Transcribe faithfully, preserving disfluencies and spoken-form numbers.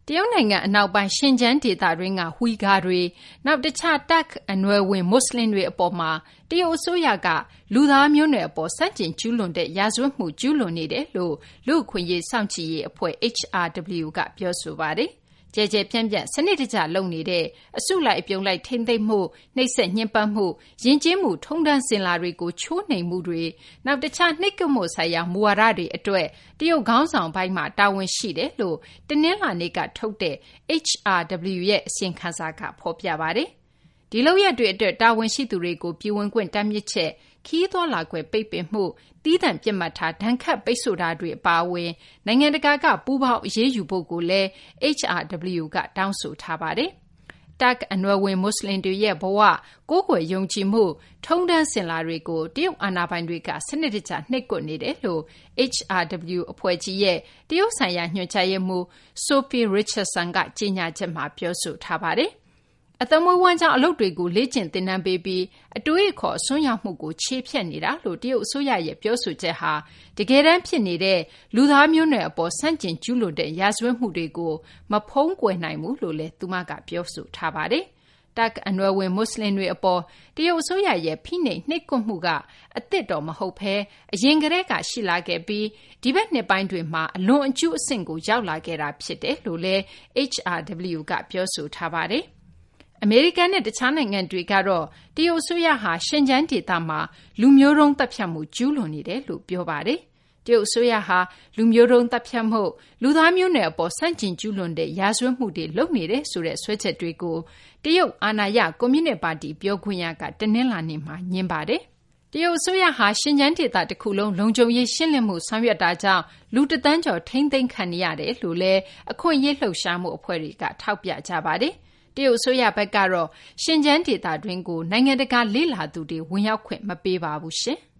တရုတ်နိုင်ငံအနောက်ပိုင်းရှင်ကျန်းဒေသတွင်းကဝီဂါတွေနောက်တခြားတက်အနွယ်ဝင်မွတ်စလင်တွေအပေါ်မှာတရုတ်အစိုးရကလူသားမျိုးနွယ်အပေါ်စန့်ကျင်ကျူးလွန်တဲ့ရာဇဝတ်မှုကျူးလွန်နေတယ်လို့လူ့အခွင့်အရေးစောင့်ကြည့်ရေးအဖွဲ့ H R W ကပြောဆိုပါတယ်။ကျဲကျဲပြန့်ပြန့်စနစ်တကျလုပ်နေတဲ့အစုလိုက်အပြုံလိုက်ထိမ့်သိမ်းမှုနှိပ်စက်ညှဉ်းပန်းမှုယဉ်ကျေးမှုထုံးတမ်းစင်လာတွေကိုချိုးနှိမ်မှုတွေနောက်တခြားနှိပ်ကွပ်မှုဆိုင်ရာမူဝါဒတွေအတွက်တရုတ်ခေါင်းဆောင်ပိုင်းမှာတာဝန်ရှိတယ်လို့တနင်္လာနေ့ကထုတ်တဲ့ H R W ရဲ့အစီရင်ခံစာကဖော်ပြပါတယ်။ဒီလုပ်ရပ်တွေအတွက်တာဝန်ရှိသူတွေကိုပြည်ဝင်ခွင့်တားမြစ်ချက်ခီးသွွာလာခွဲပိတ်ပင်မှုတီးတန့်ပြစ်မှတ်ထားဒဏ်ခတ်ပိတ်ဆို့တာတွေအပါအဝင်နိုင်ငံတကာကပူးပေါင်းအရေးယူဖို့ကိုလည်း H R W ကတောင်းဆိုထားပါတယ်။တက်အနွယ်ဝင်မွတ်စလင်တွေရဲ့ဘဝကိုးကွယ်ယုံကြည်မှုထုံးတမ်းစင်လာတွေကိုတရုတ်အာဏာပိုင်တွေကစနစ်တကျနှိပ်ကွပ်နေတယ်လို့ H R W အဖွဲ့ကြီးရဲ့တရုတ်ဆိုင်ရာညွှန်ကြားရေးမှူး Sophie Richardson ကကြေညာချက်မှာပြောဆိုထားပါတယ်။အသမွေးဝမ်းကြောင်းအလုပ်တွေကိုလေ့ကျင့်သင်တန်းပေးပြီးအတွေးအခေါ်အစွန်းရောက်မှုကိုခြေဖျက်နေတာလို့တရုတ်အစိုးရရဲ့ပြောဆိုချက်ဟာတကယ်တမ်းဖြစ်နေတဲ့လူသားမျိုးနွယ်အပေါ်ဆန့်ကျင်ကျူးလွန်တဲ့ရာဇဝတ်မှုတွေကိုမဖုံးကွယ်နိုင်ဘူးလို့လည်းသူမကပြောဆိုထားပါတယ်။တက်အနွယ်ဝင်မွတ်စလင်တွေအပေါ်တရုတ်အစိုးရရဲ့ဖိနှိပ်နှိပ်ကွပ်မှုကအသစ်တော့မဟုတ်ဘဲအရင်ကတည်းကရှိလာခဲ့ပြီးဒီဘက်နှစ်ပိုင်းတွေမှာအလွန်အကျူးအဆင့်ကိုရောက်လာခဲ့တာဖြစ်တယ်လို့လည်း H R W ကပြောဆိုထားပါတယ်။အမေရိကန်နဲ့တခြားနိုင်ငံတွေကတော့တရုတ်အစိုးရဟာရှင်ကျန်းဒေသမှာလူမျိုးတုံးသတ်ဖြတ်မှုကျူးလွန်နေတယ်လို့ပြောပါတယ်။တရုတ်အစိုးရဟာလူမျိုးတုံးသတ်ဖြတ်မှုလူသားမျိုးနွယ်အပေါ်ဆန့်ကျင်ကျူးလွန်တဲ့ရာဇဝတ်မှုတွေလုပ်နေတယ်ဆိုတဲ့ဆွဲချက်တွေကိုတရုတ်အာဏာရကွန်မြူနစ်ပါတီပြောခွင့်ရကတနင်္လာနေ့မှာညင်းပါတယ်။တရုတ်အစိုးရဟာရှင်ကျန်းဒေသတစ်ခုလုံးလုံခြုံရေးရှင်းလင်းမှုဆောင်ရွက်တာကြောင့်လူတသန်းကျော်ထိမ့်သိမ်းခံနေရတယ်လို့လည်းအခွင့်အရေးလှုပ်ရှားမှုအဖွဲ့တွေကထောက်ပြကြပါတယ်။တရုတ်အစိုးရဘက်ကတော့ရှင်ကျန်းဒေသတွင်းကိုနိုင်ငံတကာလေ့လာသူတွေဝင်ရောက်ခွင့်မပေးပါဘူးရှင်။